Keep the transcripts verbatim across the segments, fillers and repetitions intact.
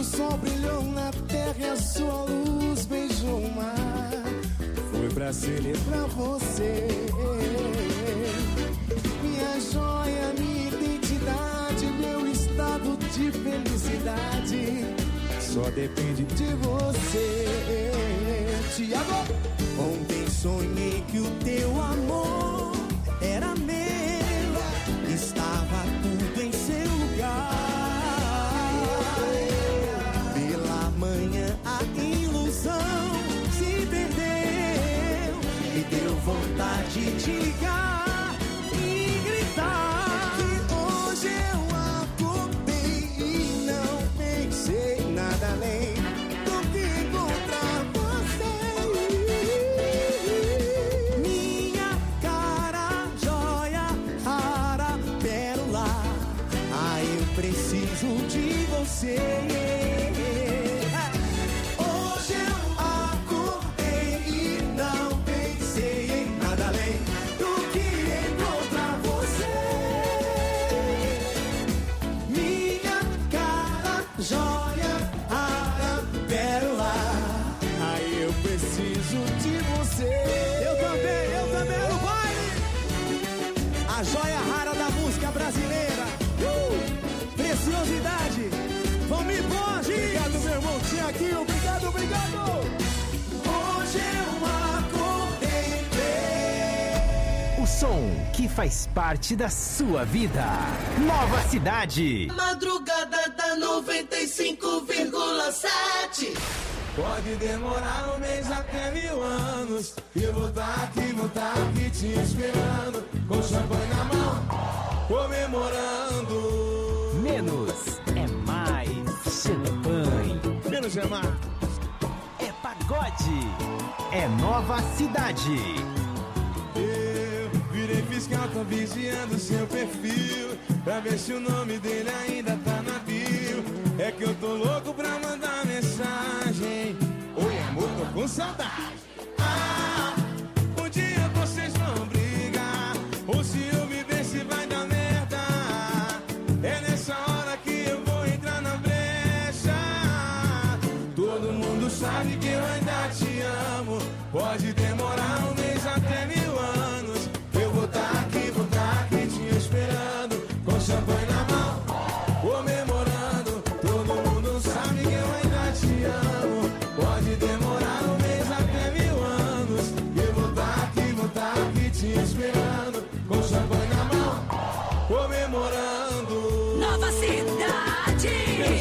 o sol brilhou na terra e a sua luz beijou o mar. Foi pra celebrar você. Minha joia, minha identidade, meu estado de felicidade só depende de você. Tiago! Ontem sonhei que o teu amor era meu, estava tudo em seu lugar. Pela manhã a ilusão se perdeu, me deu vontade de ligar e gritar que hoje eu acordei e não pensei nada além do que encontrar você. Minha cara, joia, rara, pérola, ah, eu preciso de você. Hoje eu acordei e não pensei em nada além do que encontrar você. Minha cara, joia, rara, pérola, aí eu preciso de você. Eu também, eu também no baile. A joia rara da música brasileira. Uh! Preciosidade. Vamos Borges. Obrigado, meu irmão Tiaguinho. Obrigado, obrigado. Hoje eu acordei bem. O som que faz parte da sua vida. Nova Cidade. Madrugada da noventa e cinco vírgula sete. Pode demorar um mês até mil anos, e eu vou estar aqui, vou estar aqui te esperando, com champanhe na mão, comemorando. Menos é mais. Champanhe. Menos é mais. É pagode. É Nova Cidade. Eu virei fiscal, tô vigiando seu perfil, pra ver se o nome dele ainda tá na bio. É que eu tô louco pra mandar mensagem. Oi amor, tô com saudade. Ah, um dia vocês vão brigar, ou se eu me ver se vai dar merda. É nessa hora que eu vou entrar na brecha. Todo mundo sabe que eu ainda te amo. Pode demorar um mês até mil anos, eu vou tá aqui, vou tá aqui te esperando, com champanhe na mão, comemorando. Todo mundo sabe que eu ainda te amo. Pode demorar um mês até mil anos, eu vou tá aqui, vou tá aqui te esperando, com champanhe na mão, comemorando. Nova Cidade.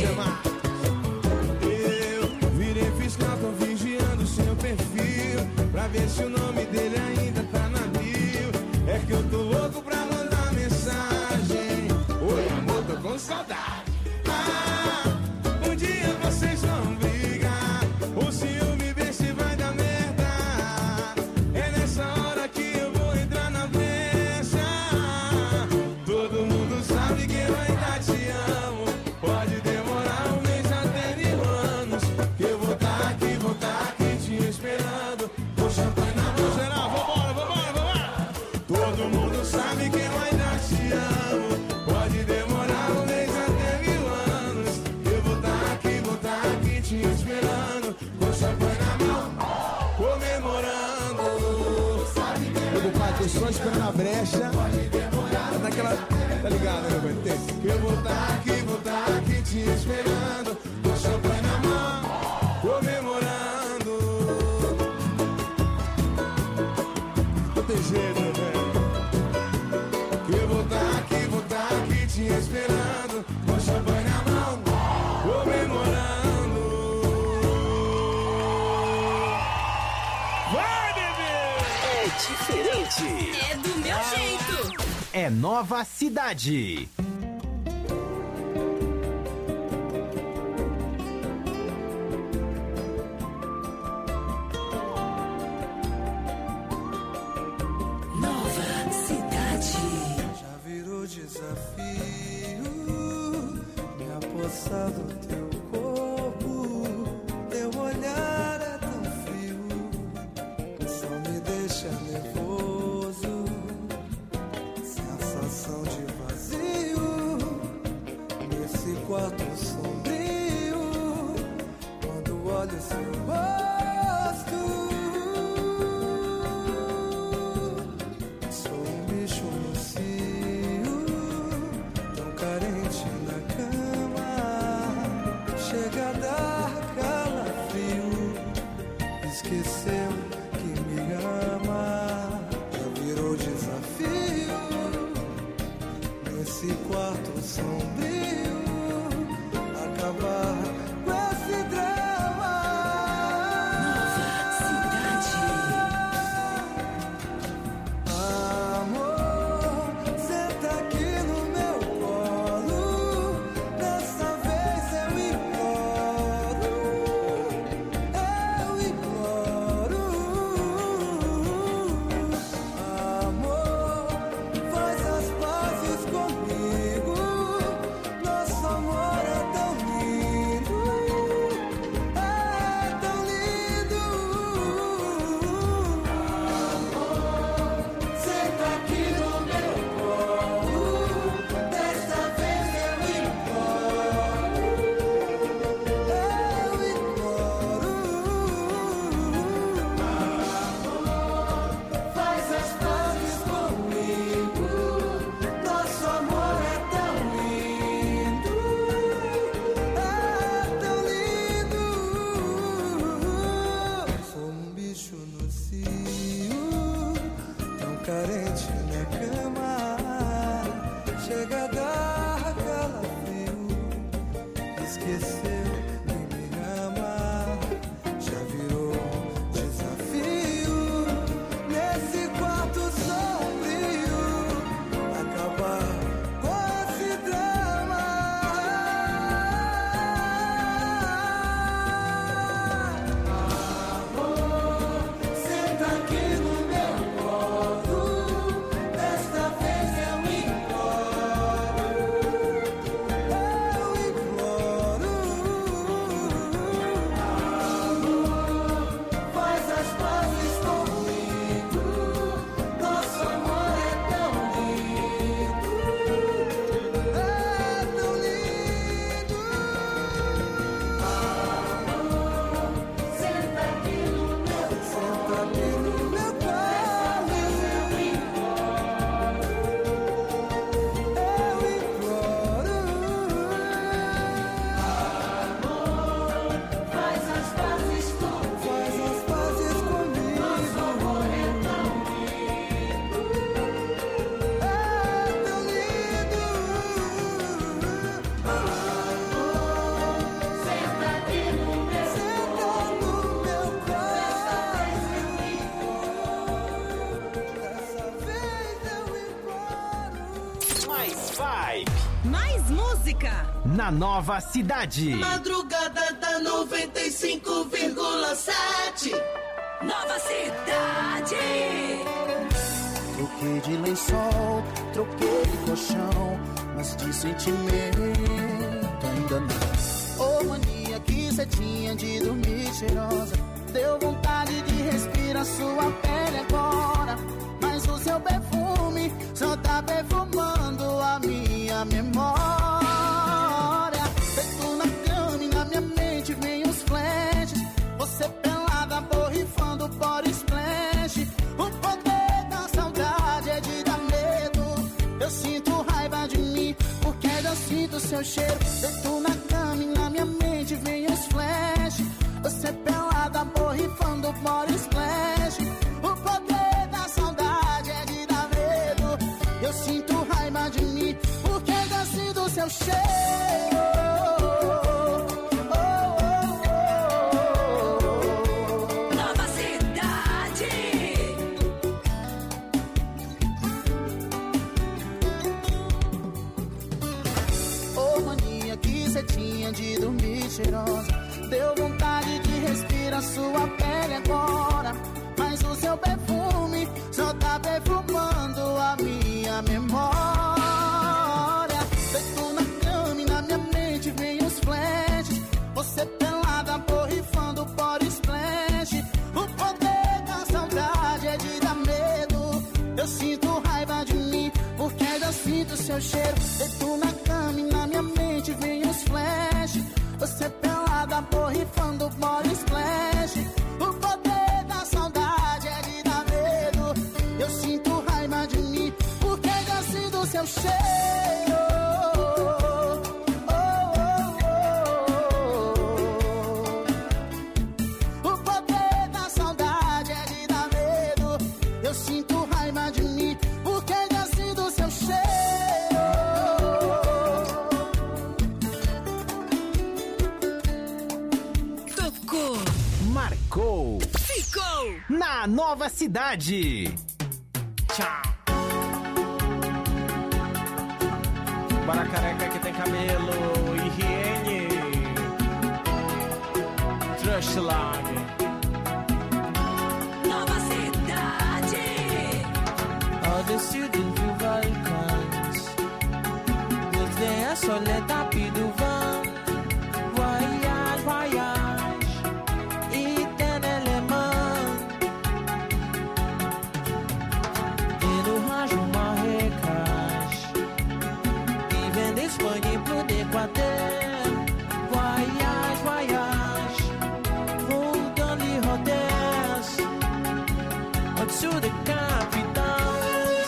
Eu virei fiscal, tô vigiando seu perfil, pra ver se o nome dele ainda tá na bio. É que eu tô louco pra mandar mensagem. Oi amor, tô com saudade. Ah, um dia vocês vão brigar, ou se eu me ver se vai dar merda. É nessa hora que eu vou entrar na brecha. Todo mundo sabe que eu ainda te amo. Pode demorar um mês até mil anos, que eu vou tá aqui, vou tá aqui te esperando, com champanhe na mão. Geral, vambora, vambora, vambora. Todo mundo sabe que eu ainda te amo. Pode demorar um mês até mil anos, eu vou tá aqui, vou tá aqui te esperando, com champanhe na mão, comemorando. Meu pai, tô só esperando a brecha. Tá naquela, tá ligado, meu pai? Eu vou tá aqui, vou tá aqui te esperando, com champanhe na mão, comemorando. Não tem jeito, velho. Eu vou tá aqui, vou tá aqui te esperando, com champanhe na mão, comemorando. Vai, bebê! É diferente. É do meu jeito. É Nova Cidade. Nova Cidade. Já virou desafio me apossar do teu corpo. Teu olhar é tão frio, só me deixa nervoso. Sensação de vazio nesse quarto sombrio. carente na cama, chega a dar calafrio, esqueceu que me ama, já virou desafio, nesse quarto sombrio, acabar com esse drama. Nova Cidade. Amor, senta aqui no meu colo, dessa vez eu imploro, eu imploro. Amor, faz as pazes comigo, nosso amor é tão lindo, é tão lindo. Senta aqui no meu colo, dessa vez eu imploro, eu imploro. Faz as pazes comigo, nosso amor é tão lindo, é tão lindo. Sou um bicho no cio, tão carente na cama, chega a dar calafrio, esqueceu que me ama, já virou desafio, nesse quarto sombrio, acabar com esse drama. Amor, senta aqui no meu colo, desta vez eu imploro, eu imploro. Amor, faz as pazes comigo, nosso amor é tão lindo, é tão lindo. Amor, senta aqui no meu senta aqui no meu colo, eu imploro, eu imploro. Amor, faz as pazes comigo, faz as pazes comigo, nosso amor é tão lindo, é tão lindo. Amor, senta aqui no meu senta no meu colo, dessa vez eu imploro. Mais vibe Mais música. na Nova Cidade. Madrugada da noventa e cinco vírgula sete. Nova Cidade. Troquei de lençol, troquei de colchão, mas de sentimento ainda não. Ô mania que cê tinha de dormir cheirosa, deu vontade de respirar sua pele agora. Mas o seu perfume só tá perfumando a minha memória. Feito na cama e na minha mente vem os flashes, você pelada borrifando body splash. O poder da saudade é de dar medo. Eu sinto raiva de mim porque eu sinto seu cheiro. Feito na cama e na minha mente vem os flashes, você pelada borrifando body splash. O poder da saudade é de dar medo. Eu sinto raiva de mim porque eu sinto seu cheiro. Nova Cidade. Ô mania que cê tinha de dormir cheirosa, deu vontade de respirar sua pele agora. Mas o seu perfume só tá perfumando a minha memória. Feito na cama e na minha mente vem os flashes, você pelada borrifando body splash. O poder da saudade é de dar medo. Eu sinto raiva de mim porque eu sinto seu cheiro. Feito na cama e na minha mente vem os flashes, você pelada borrifando body splash. O poder da saudade é de dar medo. Eu sinto raiva de mim porque eu sinto seu cheiro. na Nova Cidade. Tchau. Para careca que tem cabelo, higiene, trash lag. Nova Cidade. All the students do Balcãs, nos dê a soleta do vão. Voyage, voyage, éternellement. Et nous rangeons Marrakech, vivem disponible d'Équateur. Voyage, voyage, vou dans les hôtels, au-dessous des capitales,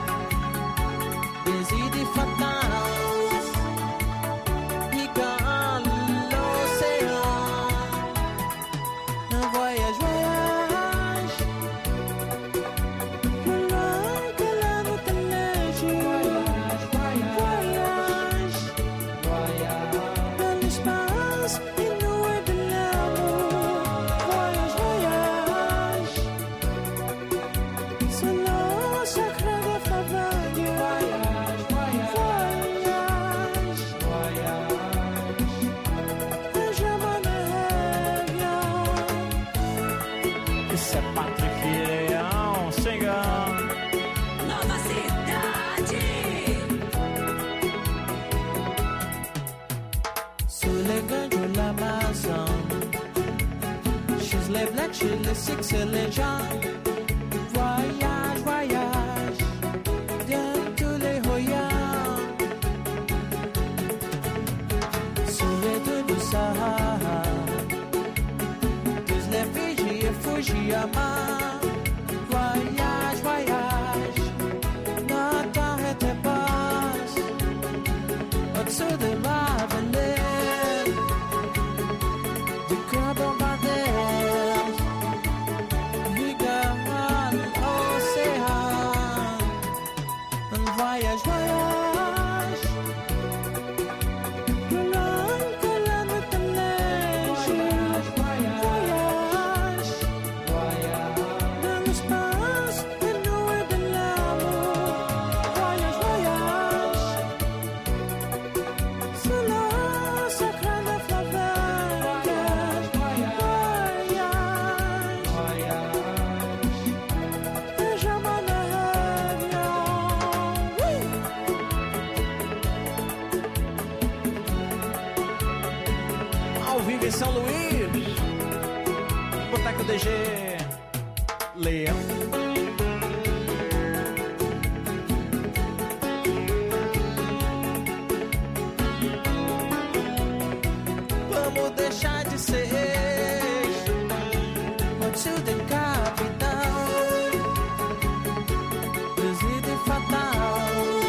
des idées fatales, piquant l'océan. Un voyage, voyage, plus loin que la nuit. Voyage, voyage, voyage, dans l'espace inouï de l'amour. Voyage, voyage, sur l'eau sacrée de la vague. Voyage, voyage, voyage, et je m'en reviens. Isso é Patrick, siga. Nova Cidade. Sous les gants de l'Amazon, chez les blacks, chez les six et les gens. Voyage, voyage, dans tous les royaumes. Sous les deux du Sahara, tous les Fidji et Fujiyama. Voyage, voyage, n'arrêtez pas, au-dessous de ma vallée, du cœur bombardé, regarde l'océan. Un voyage, voyage, plus loin que la nuit de neige. Voyage, voyage, dans l'espace inouï de l'amour. Voyage, voyage, sur l'eau sacrée de la vague. Voyage, et je m'en reviens. Oui. Ao vivo em São Luís, Boteco D G, Leão. Vamos deixar de ser motivo de capital, resíduo fatal,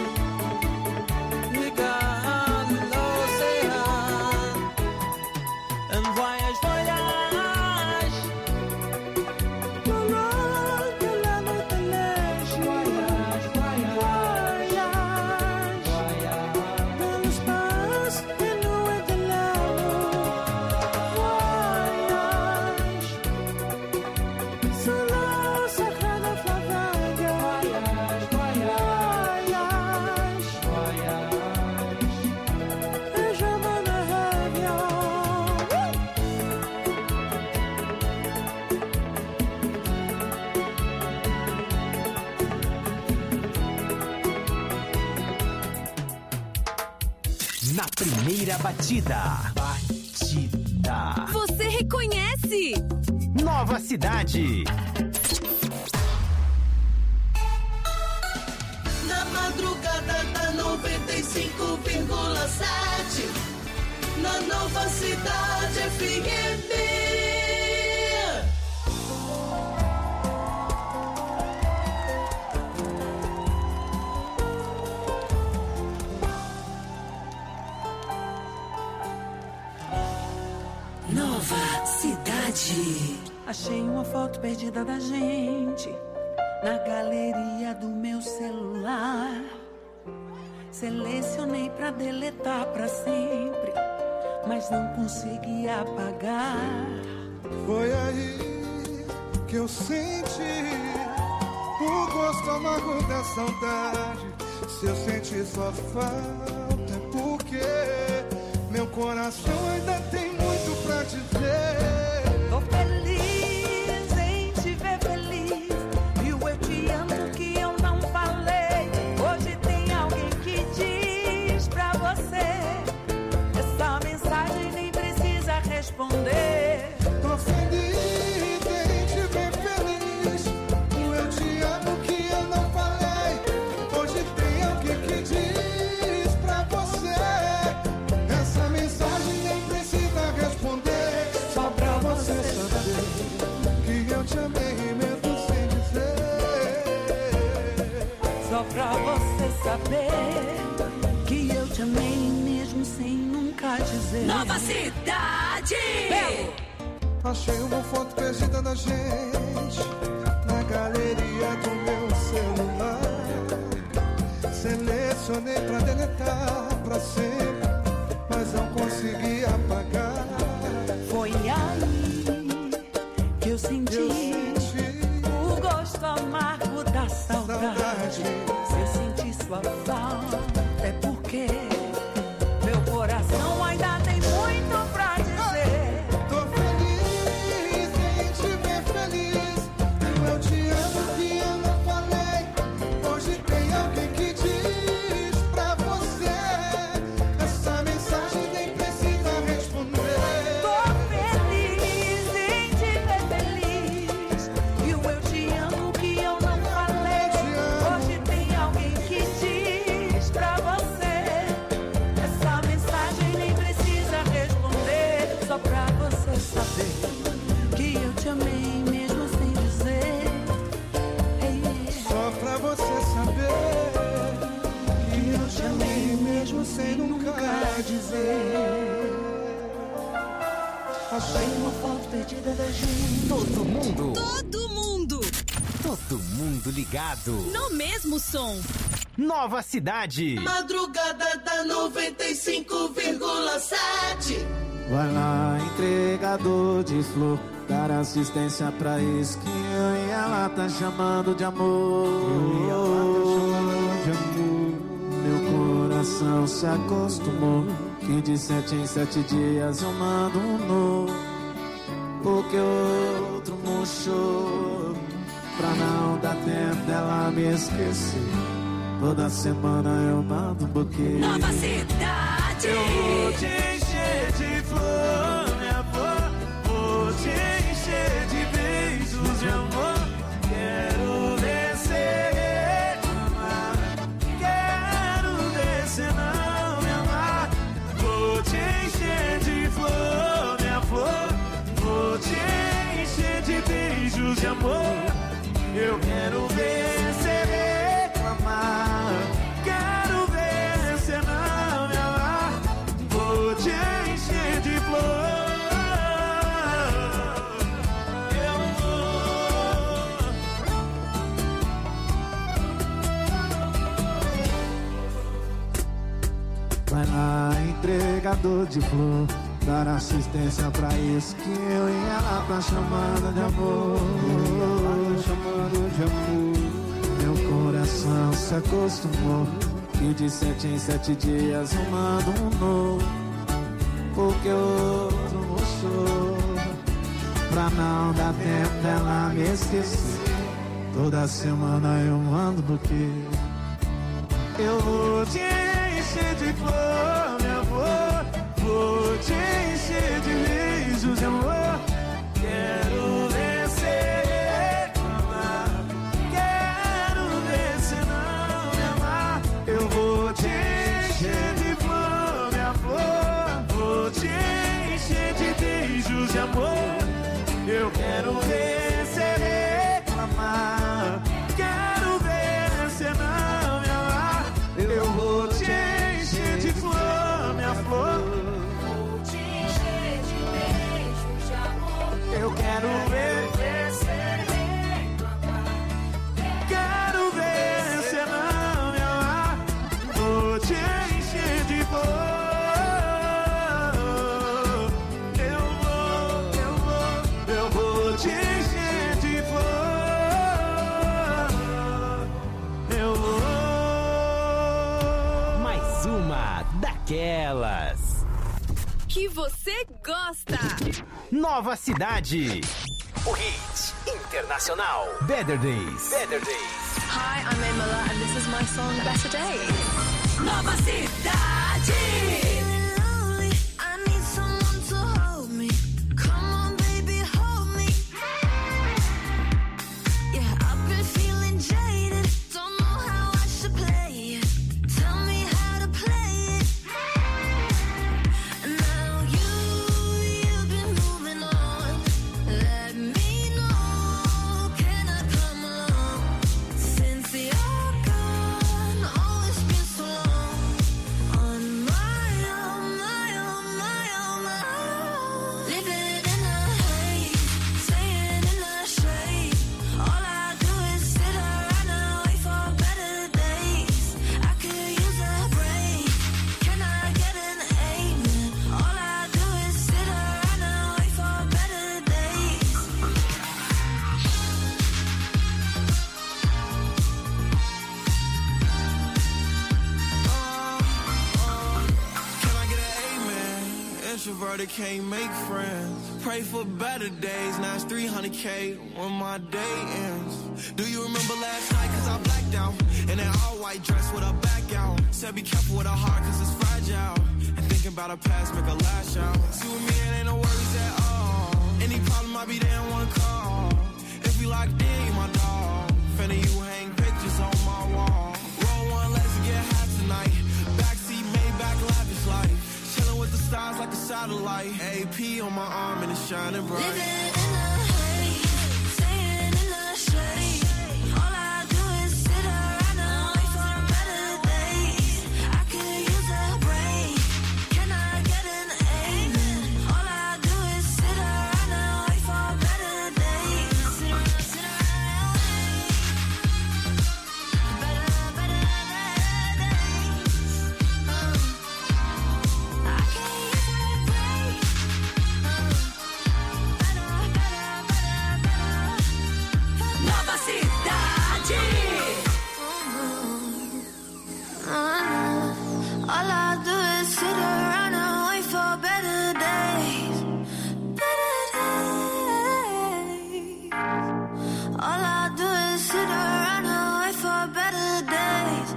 ligar l'océan. Un voyage, voyage, plus loin que la nuit de neige. Voyage, voyage, voyage, dans l'espace inouï de l'amour. Voyage, sur l'eau sacrée de la vague. Voyage, voyage, voyage, et je m'en reviens. Na primeira batida. Batida. Você reconhece? Nova Cidade. Na madrugada da noventa e cinco vírgula sete, na Nova Cidade F M. Nova Cidade. Achei uma foto perdida da gente na galeria do meu celular. Selecionei pra deletar pra sempre, mas não consegui apagar. Foi aí que que eu senti o gosto amargo da saudade. Se eu sentir sua falta é porque meu coração ainda tem muito pra dizer. Tô feliz em te ver feliz, e o eu te amo que eu não falei. Hoje tem alguém que diz pra você, essa mensagem nem precisa responder. Tô feliz em te ver feliz, o eu te amo que eu não falei. Hoje tem alguém que diz pra você, essa mensagem nem precisa responder. Só pra você saber que eu te amei mesmo sem dizer. Só pra você saber que eu te amei mesmo sem nunca dizer. Nova Cidade! Belo. Achei uma foto perdida da gente na galeria do meu celular. Selecionei pra deletar pra sempre, mas não consegui apagar. Foi aí que eu senti, Eu senti o gosto amargo da saudade. saudade. Se eu senti sua falta é porque meu coração ainda tem muito pra dizer. Tô feliz em te ver feliz, eu te amo que eu não falei. Hoje tem alguém que diz pra você, essa mensagem nem precisa responder. Tô feliz em te ver feliz, e o eu te amo que eu não falei. Hoje tem alguém que diz pra você, essa mensagem nem precisa responder. Só pra você saber que eu te amei mesmo sem dizer. Ei, Só pra você saber que eu te amei mesmo sem nunca dizer. Achei uma foto perdida da gente. Todo mundo, Todo mundo todo mundo ligado. no mesmo som. Nova Cidade. Madrugada da noventa e cinco vírgula sete. Vai lá, entregador de flor, dar assistência pra esse que eu e ela tá chamando de amor. Eu e ela tá chamando de amor. Meu coração se acostumou que de sete em sete dias eu mando um novo, porque o outro murchou. Pra não dar tempo dela me esquecer, toda semana eu mando um buquê. Nova Cidade! Eu vou te encher de flor, minha flor. Vou te encher de beijos de amor. Quero ver você amar, quero ver você não me amar. Vou te encher de flor, minha flor. Vou te encher de beijos de amor. Eu quero ver você reclamar, quero ver você não me amar. Vou te encher de flor. Eu vou. Vai lá, entregador de flor, dar assistência pra isso que eu e ela tá chamando de amor. Chamando de amor. Meu coração se acostumou que de sete em sete dias eu mando um novo, porque o outro mostrou. Pra não dar tempo dela me esquecer, toda semana eu mando buquê. Eu vou te encher de flor, minha flor. Vou te encher de beijos de amor. Quero ver você reclamar, quero ver você não me amar. Eu vou te encher de flor, minha flor. Vou te encher de beijos de amor. Eu quero ver você reclamar, quero ver você não me amar. Eu vou te encher de flor, minha flor. Vou te encher de beijos de amor. Eu quero ver você reclamar. Quero ver você não me amar. Vou te encher de flor. Eu vou, eu vou, eu vou te encher de flor. aquelas que você gosta. Nova Cidade. O hit internacional. Better Days. Better Days. Hi, I'm Emela and this is my song Better Days. Nova Cidade. Can't make friends. Pray for better days. Now it's three hundred K when my day ends. Do you remember last night? Cause I blacked out in an all white dress with a back out. Said be careful with a heart cause it's fragile. And thinking about a past make a lash out. See with me it ain't no worries at all. Any problem I be there in one call. If we locked in, you my dog. Finna you hang pictures on my wall. Roll one, let's get high tonight. Backseat Maybach lavish life. Chillin' with the stars like a satellite. A P on my arm and it's shining bright. Living in the haze, staying in the shade. All I do is sit around and wait for better days. I could use a break. Can I get an amen? All I do is sit around and wait for better days. Sit around, sit around, better, better days. Uh. Nova Cidade. All I do is sit around and wait for better days. Better days. All I do is sit around and wait for better days.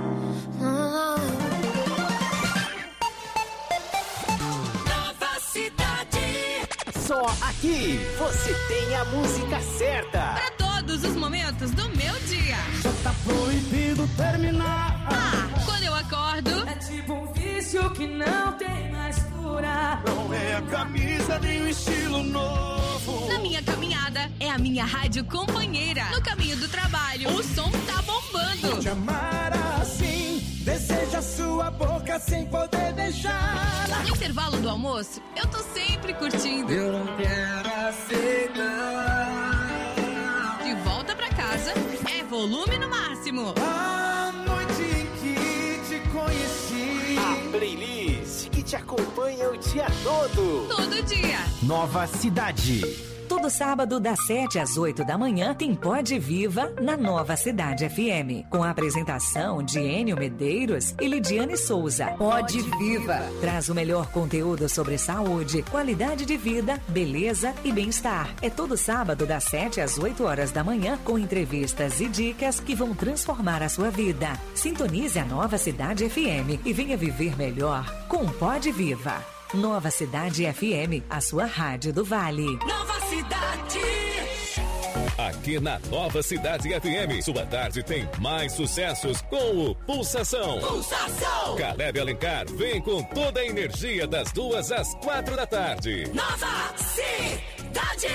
Nova Cidade. Só aqui você tem a música certa. Para todos os momentos do meu dia. Já tá proibido terminar. Ah, quando eu acordo. É tipo um vício que não tem mais cura. Não é a camisa nem o estilo novo. Na minha caminhada, é a minha rádio companheira. No caminho do trabalho, o som tá bombando. Te amar assim, deseja sua boca sem poder deixar. No intervalo do almoço, eu tô sempre curtindo. Eu não quero aceitar. De volta pra casa, é volume no máximo. A noite em que te conheci. A playlist que te acompanha o dia todo. Todo dia. Nova Cidade. Todo sábado, das sete às oito da manhã, tem Pode Viva na Nova Cidade F M. Com a apresentação de Enio Medeiros e Lidiane Souza. Pode Viva traz o melhor conteúdo sobre saúde, qualidade de vida, beleza e bem-estar. É todo sábado, das sete às oito horas da manhã, com entrevistas e dicas que vão transformar a sua vida. Sintonize a Nova Cidade F M e venha viver melhor com Pode Viva. Nova Cidade F M, a sua rádio do Vale. Nova Cidade. Aqui na Nova Cidade F M, sua tarde tem mais sucessos com o Pulsação. Pulsação. Caleb Alencar vem com toda a energia das duas às quatro da tarde. Nova Cidade.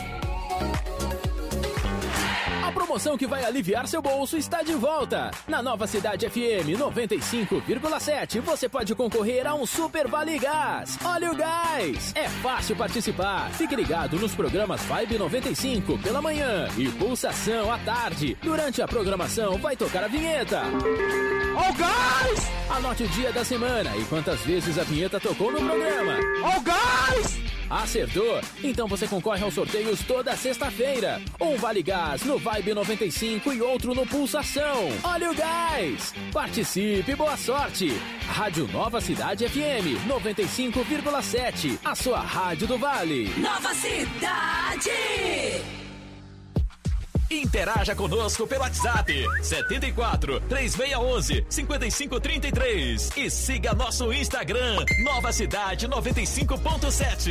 A promoção que vai aliviar seu bolso está de volta. Na Nova Cidade F M noventa e cinco vírgula sete você pode concorrer a um Super Vale Gás. Olha o gás! É fácil participar. Fique ligado nos programas Vibe noventa e cinco pela manhã e Pulsação à tarde. Durante a programação vai tocar a vinheta. Ó o gás! Anote o dia da semana e quantas vezes a vinheta tocou no programa. Ó o gás! Acertou? Então você concorre aos sorteios toda sexta-feira. Um Vale Gás no Vibe noventa e cinco e outro no Pulsação. Olha o gás! Participe, boa sorte! Rádio Nova Cidade F M noventa e cinco vírgula sete, a sua rádio do Vale. Nova Cidade! Interaja conosco pelo WhatsApp setenta e quatro, três seis um um, cinco cinco três três e siga nosso Instagram Nova Cidade noventa e cinco ponto sete.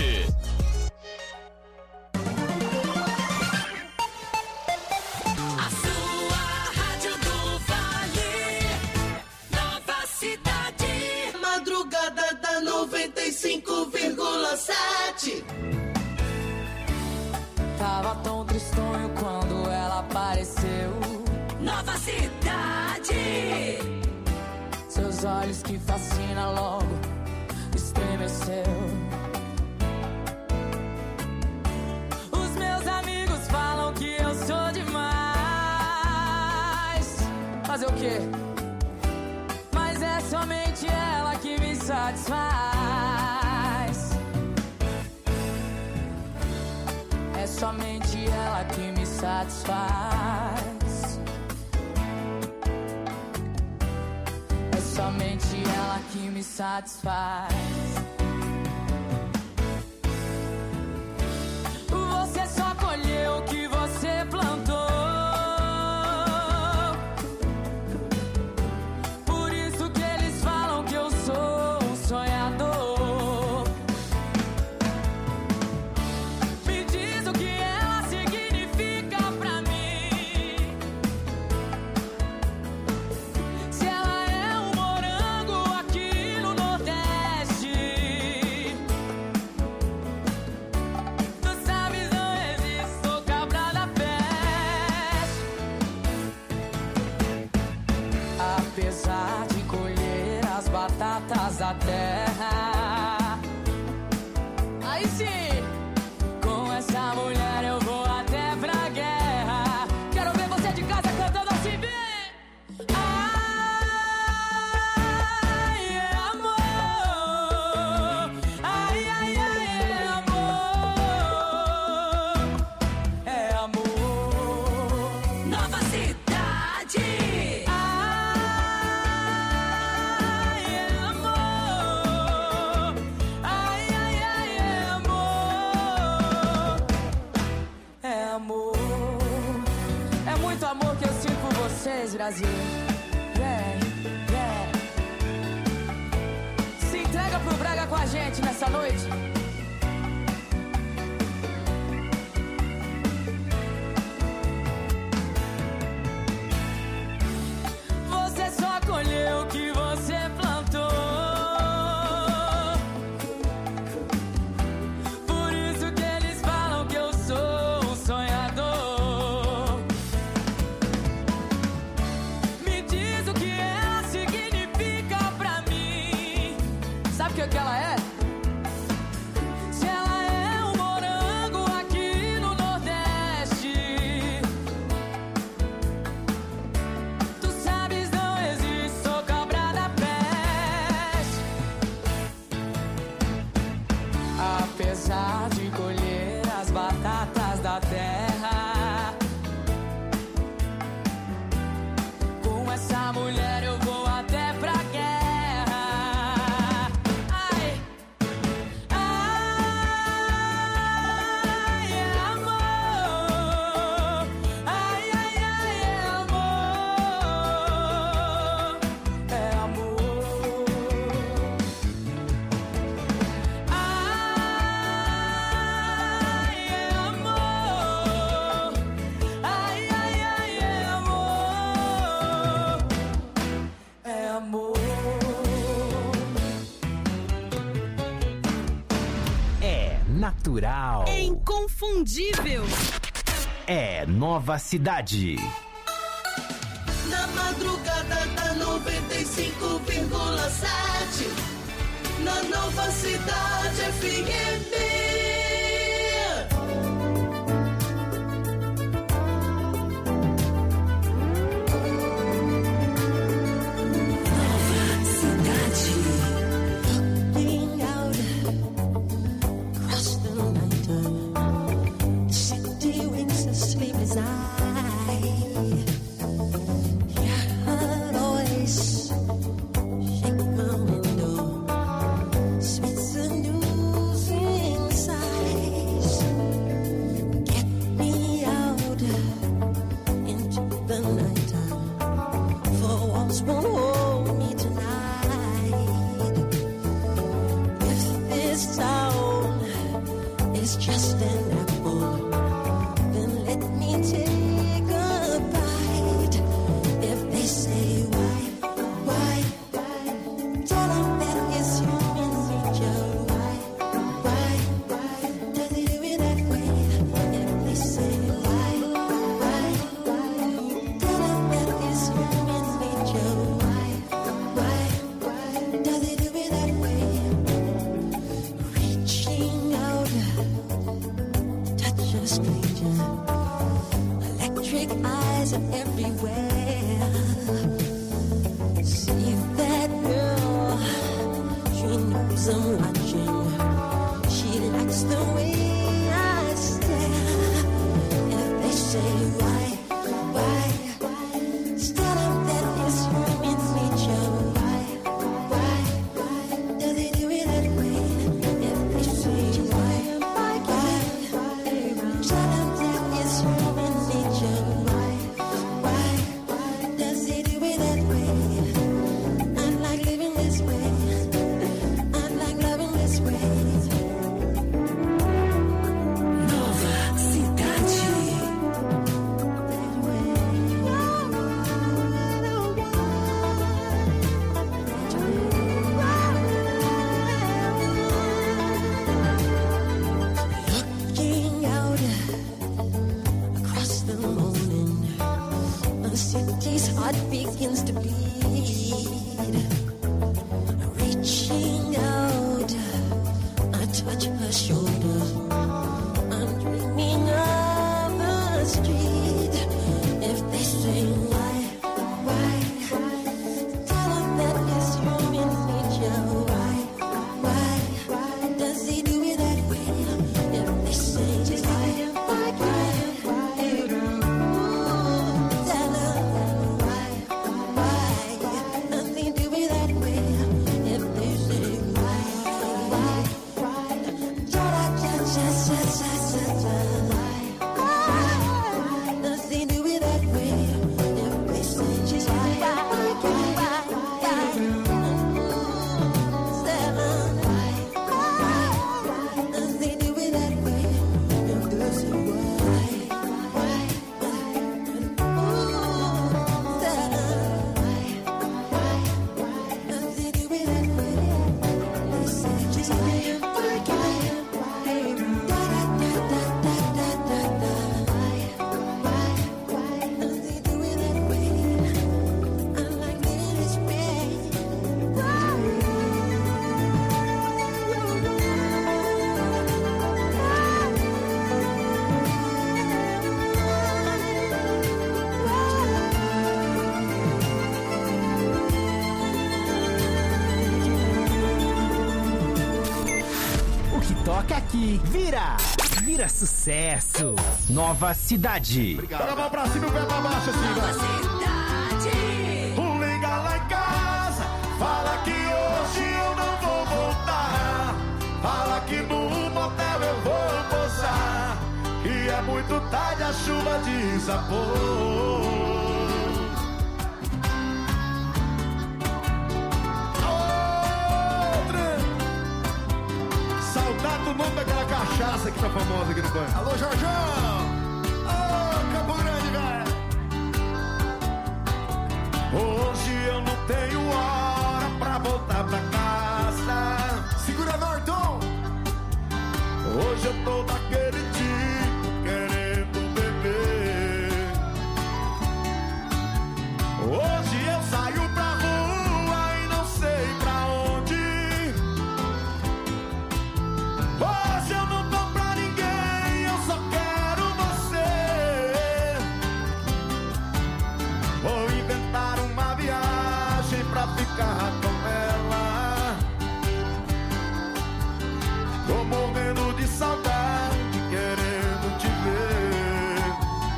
A sua rádio do Vale, Nova Cidade, madrugada da noventa e cinco vírgula sete. Tava tão tristonho quando ela apareceu. Nova Cidade. Seus olhos que fascina logo estremeceu. Os meus amigos falam que eu sou demais. Fazer o quê? Mas é somente ela que me satisfaz. É somente ela que me satisfaz. É somente ela que me satisfaz. Você só colheu o que você plantou. Por isso que eles falam que eu sou um sonhador. Apesar de colher as batatas da terra, aí sim, com essa mulher eu vou até pra guerra. Quero ver você de casa cantando assim, vem! Ai, é amor. Ai, ai, ai, é amor. É amor. Nova Cidade. Brasil, yeah, yeah. Se entrega pro Braga com a gente nessa noite. Você só colheu o que você plantou. Por isso que eles falam que eu sou um sonhador. O que ela é? Se ela é um morango aqui no Nordeste, tu sabes não existe, sou cabra da peste. Apesar de colher as batatas da terra, com essa mulher eu vou até pra guerra. Natural. É inconfundível. É Nova Cidade. Na madrugada da noventa e cinco vírgula sete, na Nova Cidade F M. Nova Cidade. Looking out across the this town is just an apple, then let me take a bite. If they say why, why, why, tell them that it's human nature. Why, why, why, does he do it that way? If they say why, why, why, tell them that it's human nature. Why, why, why, does he do it that way? Reaching out, touch a stranger. Electric eyes are everywhere. See that girl, she knows I'm watching. She likes the way I stare. If they say why, why, tell them that it's human nature. Why, why, why, does he do it that way? If they say why, why, why, tell them that it's human nature. Why, why, why, does he do it that way? I like living this way. I like loving this way. Nova Cidade. Looking out across the morning, the city's heart begins to bleed. Reaching out, I touch her shoulder. I'm dreaming of a street. If they say why, why, tell them that it's human nature. Why, why, why, does he do it that way? If they say why, why, why, tell them why, why, does he do it that way? If they say why, why, why, cha cha cha cha cha cha cha, why, does he do it that way? If they say why, why, why, why, seven, why, why, does he do it that way? If they say why, why, ooh, seven, why, why, does he do it that way? They say why, why, why, da da da da da da da, why, why, does he do it that way? I like this way. O que toca aqui vira, vira sucesso. Nova Cidade. Joga a mão pra cima e o pé pra baixo assim, vai. Um liga lá em casa, fala que hoje eu não vou voltar. Fala que no motel eu vou posar. E é muito tarde, a chuva desabou. Outra. Saudade do nome daquela cachaça que tá famosa aqui no banho. Alô, Jorjão! Ô, Campo Grande, velho! Hoje eu não tenho hora pra voltar pra casa. Segura, Norton! Hoje eu tô daquele tipo querendo beber. Hoje eu saio pra rua e não sei pra onde. Hoje eu não tô pra ninguém, eu só quero você. Vou inventar uma viagem pra ficar com ela. Tô morrendo de saudade, querendo te ver.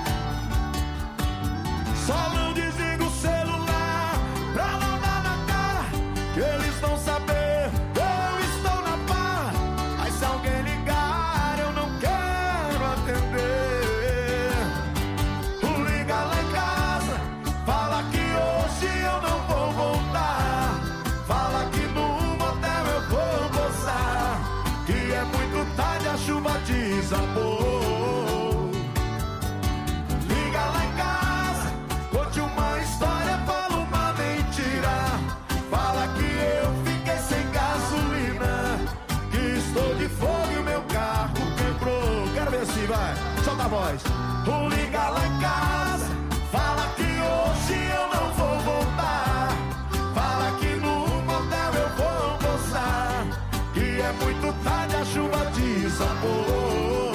Só não desliga o celular pra não dar na cara, que eles vão saber, eu estou na paz. Mas se alguém ligar, eu não quero atender. Liga lá em casa, fala que hoje eu não vou voltar. Fala que no motel eu vou gozar. nós. Um liga lá em casa, fala que hoje eu não vou voltar. Fala que no motel eu vou gozar, que é muito tarde, a chuva desabou.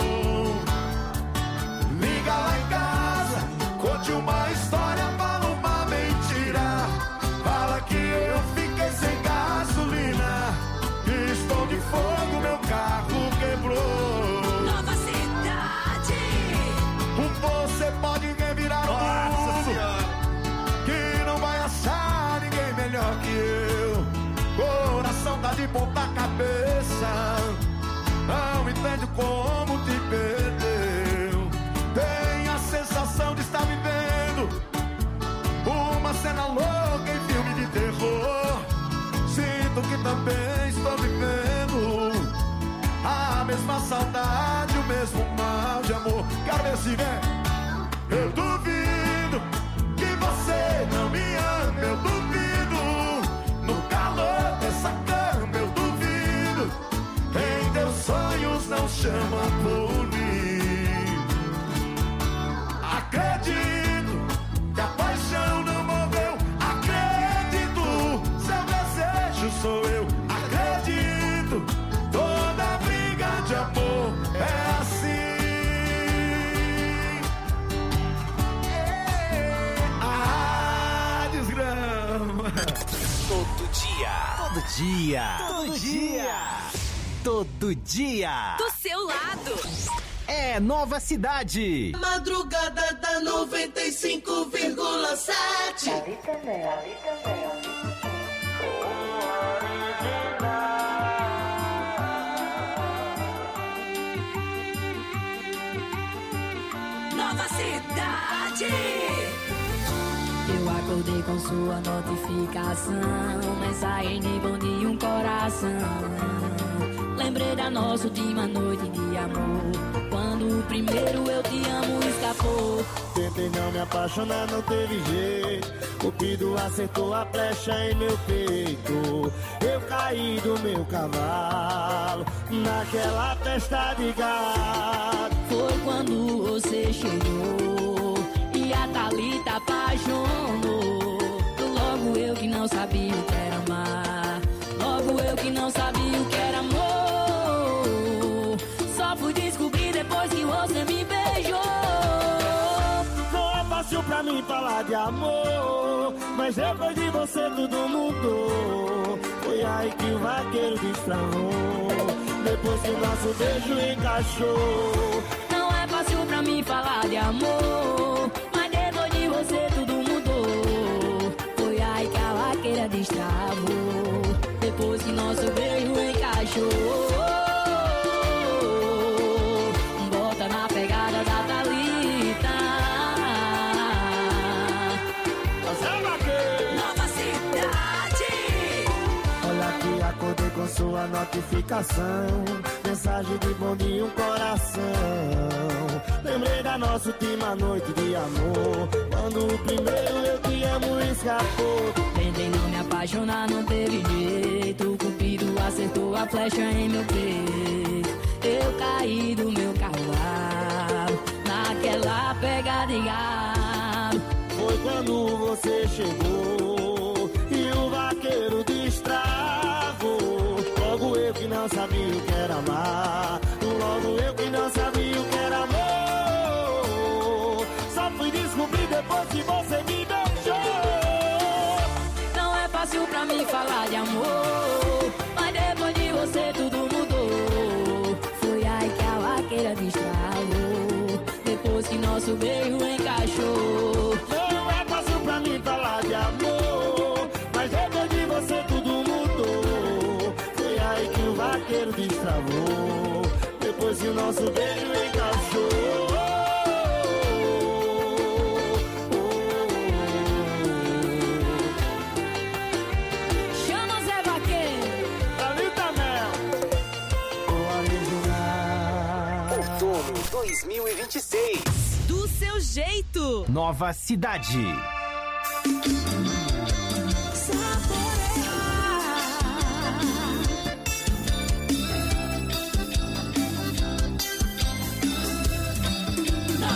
Liga lá em casa, conte uma história, fala uma mentira. Fala que eu fiquei sem gasolina, que estou de fogo, meu carro quebrou. Nova Cidade. Você pode revirar o mundo, que não vai achar ninguém melhor que eu. Coração tá de ponta cabeça, não entende como te perdeu. Tem a sensação de estar vivendo uma cena louca em filme de terror. Sinto que também estou vivendo a mesma saudade, o mesmo mal de amor. Quero ver se vem. Eu duvido que você não me ama, eu duvido. No calor dessa cama, eu duvido. Em teus sonhos não chama por mim. Acredito que a paixão não morreu. Acredito, seu desejo sou eu. Acredito, toda briga de amor é assim. Ah, desgrama. Todo dia. Todo dia. Todo dia. Todo dia. Do seu lado. É Nova Cidade. Madrugada da noventa e cinco vírgula sete. Ali também, ali também. Nova Cidade. Eu acordei com sua notificação, mensagem de bom dia, um coração. Lembrei da nossa última noite de amor, quando o primeiro eu te amo escapou. Tentei não me apaixonar, não teve jeito. Cupido acertou a flecha em meu peito. Eu caí do meu cavalo naquela festa de gado. Foi quando você chegou e a Thalita apaixonou. Logo eu que não sabia o que era amar, logo eu que não sabia o que era amor. Só fui descobrir depois que você me beijou. Não é fácil pra mim falar de amor, mas depois de você tudo mudou. Foi aí que o vaqueiro destravou, depois que o nosso beijo encaixou. Não é fácil pra mim falar de amor, mas depois de você tudo mudou. Foi aí que a vaqueira destravou, depois que nosso beijo encaixou. Bota na pegada da Thalita. Nova Cidade. Olha aqui, acordei com sua notificação, mensagem de bom dia, um coração. Lembrei da nossa última noite de amor, quando o primeiro eu te amo escapou. Tentei não me apaixonar, não teve jeito. O Cupido acertou a flecha em meu peito. Eu caí do meu cavalo naquela pegada de gado. Foi quando você chegou e o vaqueiro destravou. Logo eu que não sabia o que era amar, logo eu que não sabia o que era amor. Só fui descobrir depois que você me beijou. Não é fácil pra mim falar de amor, mas depois de você tudo mudou. Foi aí que a vaqueira destravou, depois que nosso beijo encaixou. Não é fácil pra mim falar de amor, mas depois de você tudo mudou. Foi aí que o vaqueiro destravou, depois que o nosso beijo encaixou. Chama Zé Vaqueiro. Thalita Mel. O original. Outono dois mil e vinte e seis. Do seu jeito. Nova Cidade. Nova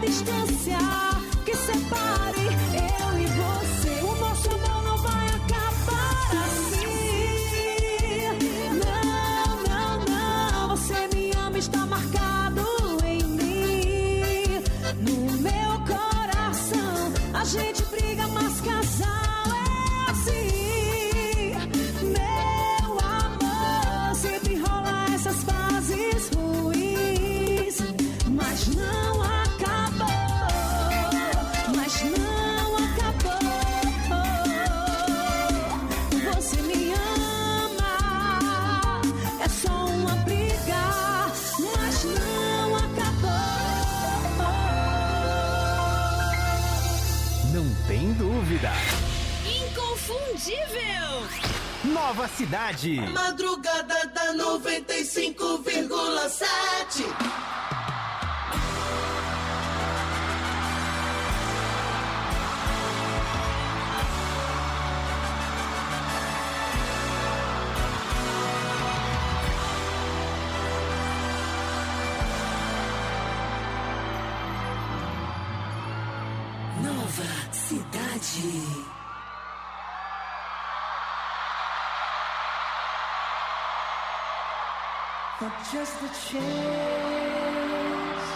distância que separe eu e você. O nosso amor não vai acabar assim. Não, não, não. Você me ama, está marcado em mim. No meu coração a gente briga, mas casal é assim. Meu amor, sempre rola essas fases ruins, mas não acabou, mas não acabou. Você me ama, é só uma briga, mas não acabou. Não tem dúvida. Inconfundível. Nova Cidade. Madrugada da noventa e cinco vírgula sete. Nova Cidade. For just a chance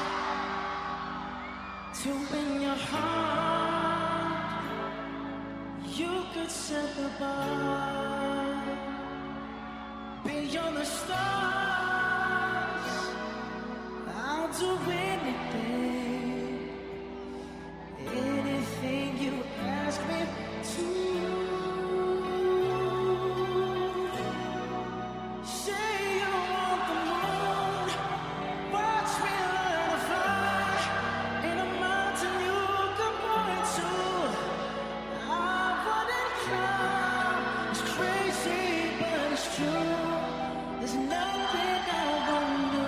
to win your heart, you could set the bar beyond the stars. I'll do anything, anything you ask me to. Say you want the moon, watch me learn to fly in a mountain you could point to. I wouldn't climb, it's crazy but it's true. There's nothing I won't do.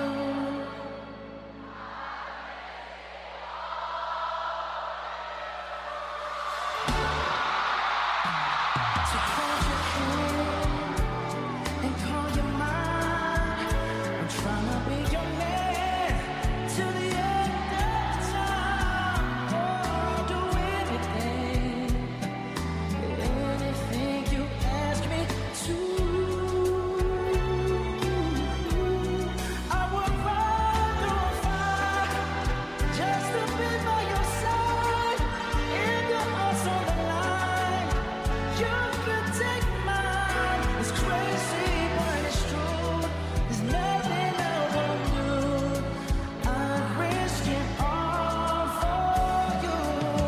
To hold your hand and call you mine. I'm trying to be your man till the end of time. Oh, I'll do anything, anything you ask me to. I would run through a fire just to be by your side. In your heart's on the line, you could take mine. It's crazy, but it's true. There's nothing I won't do. I'd risk it all for you.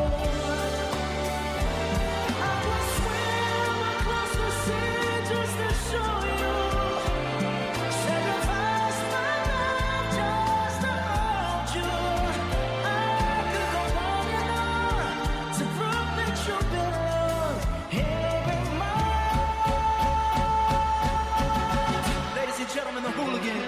I would swim across the sea just to show you. Sacrifice my life just to hold you. I could go on and on to prove that you belong here in my life. Ladies and gentlemen, the hooligan.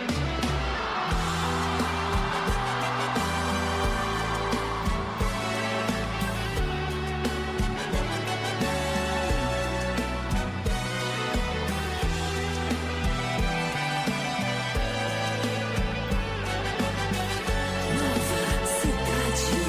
Nova Cidade.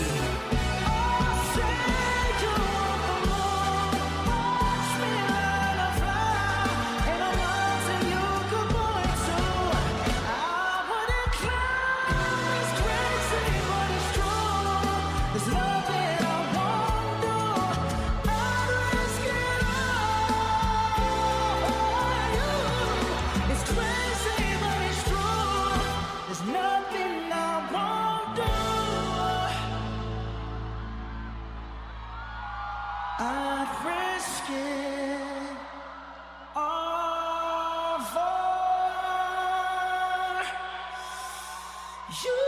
There's nothing I won't do. I'd risk it all for you.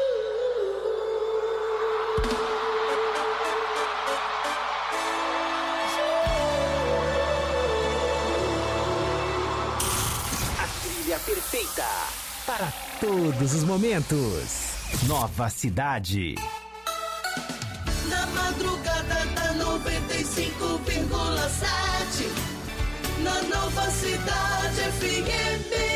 A trilha perfeita para todos os momentos. Nova Cidade. Na madrugada da noventa e cinco vírgula sete, na Nova Cidade F M.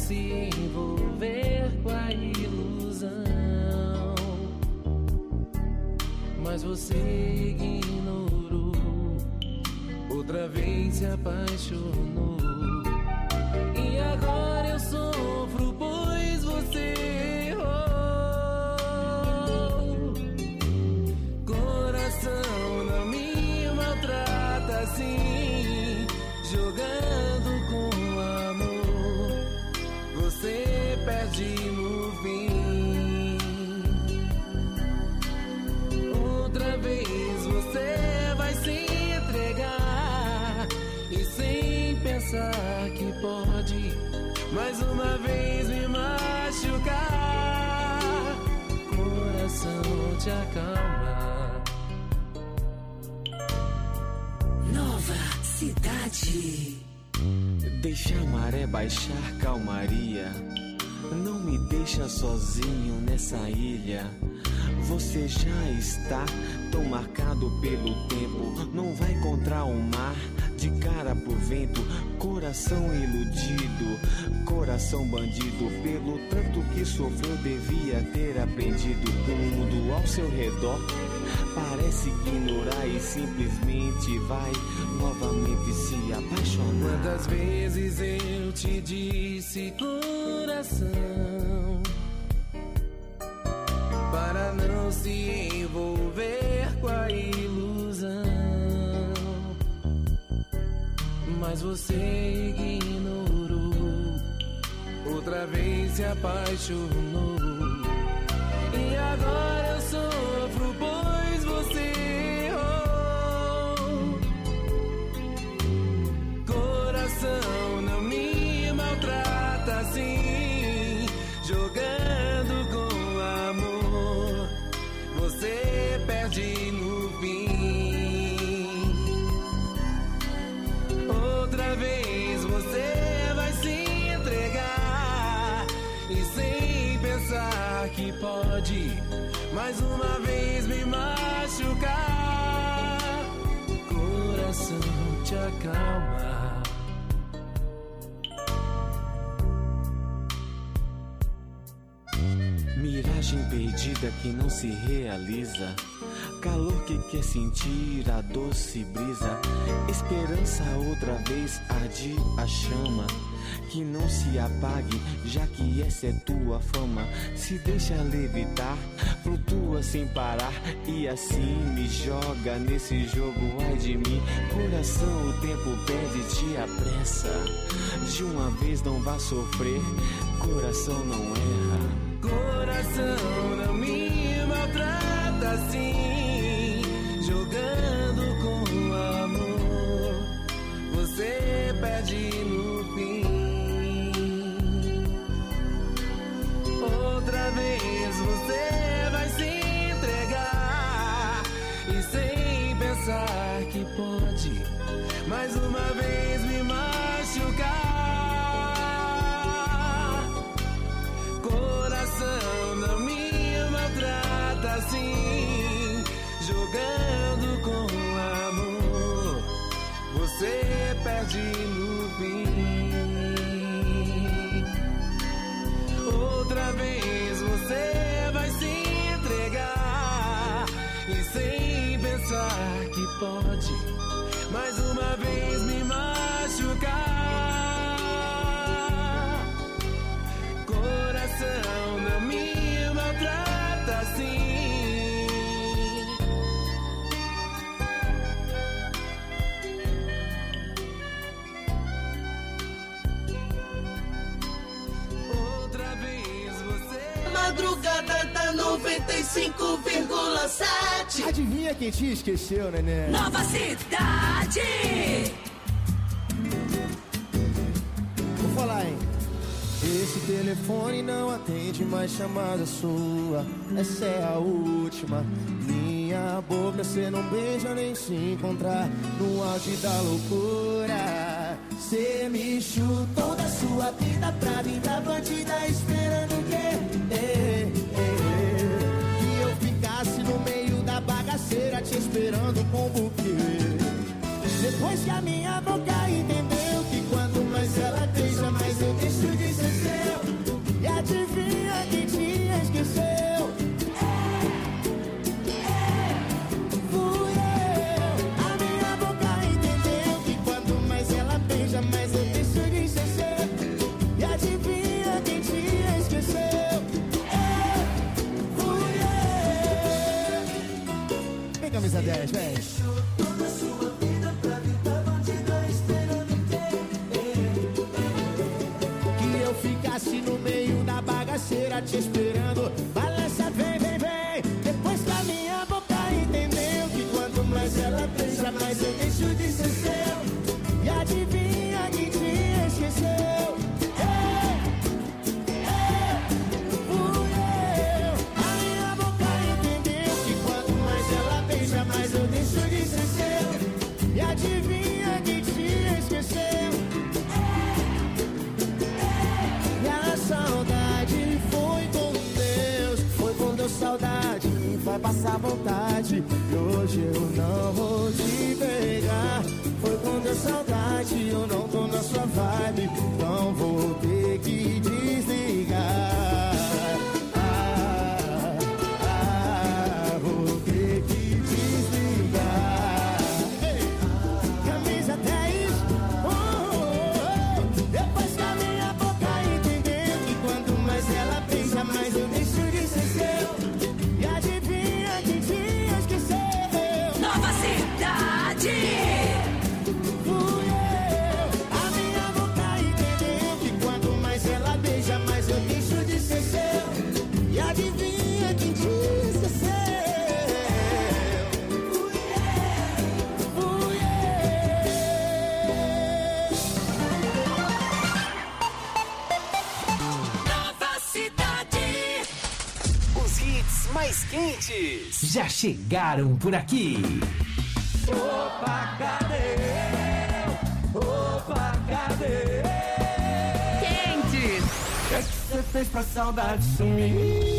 se envolver com a ilusão, mas você ignorou, outra vez se apaixonou. E agora eu sofro pois você errou. Coração, não me maltrata assim, jogando com amor, você perde no fim. Outra vez você vai se entregar e sem pensar que pode mais uma vez me machucar. Coração, te acalma. Nova Cidade. Deixa a maré baixar, calmaria. Não me deixa sozinho nessa ilha. Você já está tão marcado pelo tempo. Não vai encontrar o mar de cara pro vento. Coração iludido, coração bandido. Pelo tanto que sofreu devia ter aprendido. O mundo ao seu redor parece ignorar e simplesmente vai novamente se apaixonar. Quantas vezes eu te disse, coração, para não se envolver com a ilusão, mas você ignorou, outra vez se apaixonou. E agora eu sofro pois você errou. Coração, não me maltrata assim, jogando com amor, você perde no fim. Outra vez você vai se entregar e sem pensar que pode mais uma vez me machucar. Coração, te acalma. Miragem perdida que não se realiza, calor que quer sentir a doce brisa. Esperança outra vez arde a chama, que não se apague, já que essa é tua fama. Se deixa levitar, flutua sem parar, e assim me joga nesse jogo, ai de mim. Coração, o tempo pede, te apressa, de uma vez não vá sofrer, coração não erra. Coração, não me maltrata assim, jogando com amor, você perde no fim. Outra vez você vai se entregar e sem pensar que pode mais uma vez me machucar. Coração, não me maltrata assim, jogando com amor, você perde no fim. Outra vez você vai se entregar e sem pensar que pode mais uma vez me machucar. Coração, não me maltrata assim. Outra vez você. Madrugada da noventa e cinco vírgula sete. Adivinha quem te esqueceu, neném? Nova Cidade. Vou falar, hein? Esse telefone não atende mais chamada sua. Essa é a última. Minha boca cê não beija nem se encontrar no auge da loucura. Cê me chutou da sua vida pra vir da bandida, esperando o quê? É, é, é. Que eu ficasse no meio da bagaceira te esperando com buquê. Depois que a minha boca entendeu que quanto mais ela deixa, mais eu deixo de ser. te esperando. Balança, vem, vem, vem. Depois que a minha boca entendeu que quanto mais ela beija, mais eu deixo de ser seu. E adivinha que te esqueceu? Ei, ei, fui eu. A minha boca entendeu que quanto mais ela beija, mais eu deixo de ser seu. E adivinha que te esqueceu? E a saudade foi com Deus, foi com Deus saudade, vai passar vontade. E hoje eu não vou te pegar. Foi com Deus saudade, eu não tô na sua vibe, então vou ter que desligar. Ah, ah, vou ter que desligar. Ei, camisa dez, oh, oh, oh. Depois que a minha boca entendeu que quanto mais ela pensa, mais eu deixo de ser seu. E adivinha que te esqueceu? Nova Cidade. Fui eu. A minha boca entendeu que quanto mais ela beija, mais eu deixo de ser seu. E adivinha que te esqueceu? Fui eu. Fui Nova Cidade. Os hits mais quentes já chegaram por aqui. Opa, cadê? Opa, cadê? Quentes. O que é que você fez pra saudade sumir?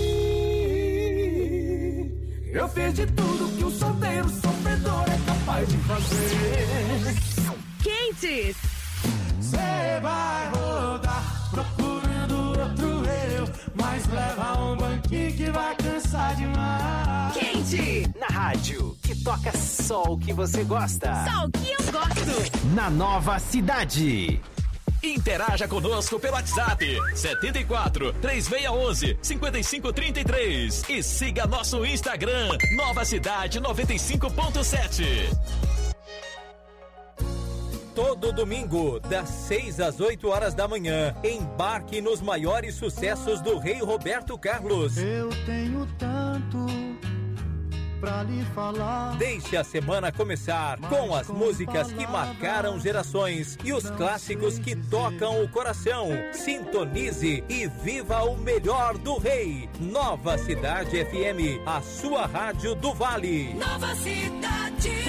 Eu fiz de tudo que um solteiro sofredor é capaz de fazer. Quentes. Você vai rodar procurando outro eu, mas leva um banquinho que vai cansar demais. Quente. Na rádio, que toca só o que você gosta. Só o que eu gosto. Na Nova Cidade. Interaja conosco pelo WhatsApp setenta e quatro, três seis um um, cinco cinco três três e siga nosso Instagram Nova Cidade noventa e cinco ponto sete. Todo domingo, das seis às oito horas da manhã, embarque nos maiores sucessos do Rei Roberto Carlos. Eu tenho tanto pra lhe falar. Deixe a semana começar com as músicas que marcaram gerações e os clássicos que tocam o coração. Sintonize e viva o melhor do Rei. Nova Cidade F M, a sua rádio do Vale. Nova Cidade.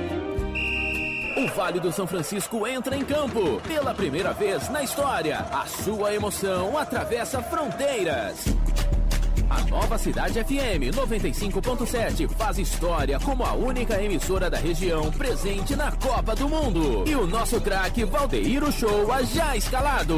O Vale do São Francisco entra em campo. Pela primeira vez na história, a sua emoção atravessa fronteiras. A Nova Cidade F M noventa e cinco ponto sete faz história como a única emissora da região presente na Copa do Mundo. E o nosso craque Valdeir Uchoa já escalado.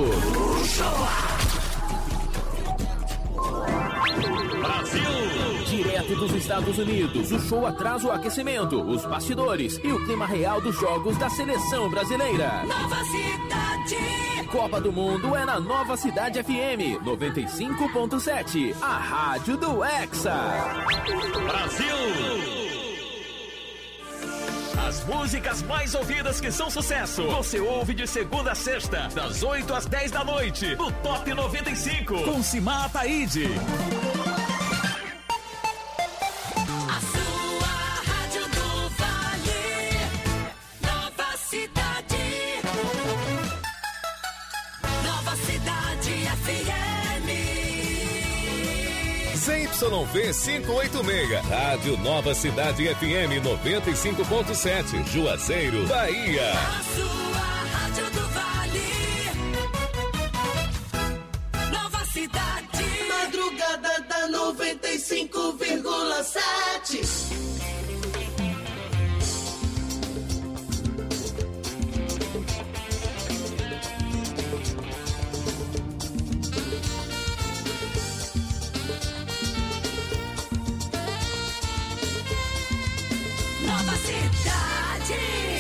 Brasil! Direto dos Estados Unidos, o show traz o aquecimento, os bastidores e o clima real dos jogos da seleção brasileira. Nova Cidade. Copa do Mundo é na Nova Cidade F M noventa e cinco ponto sete, a rádio do Hexa. Brasil! As músicas mais ouvidas que são sucesso, você ouve de segunda a sexta, das oito às dez da noite, no Top noventa e cinco, com Simar Ataíde. A sua rádio do Vale. Nova Cidade. Nova Cidade F M. Z Y V quinhentos e oitenta e seis, Rádio Nova Cidade F M noventa e cinco ponto sete, Juazeiro, Bahia. A sua rádio do Vale. Nova Cidade. Madrugada da noventa e cinco vírgula sete. Nova Cidade.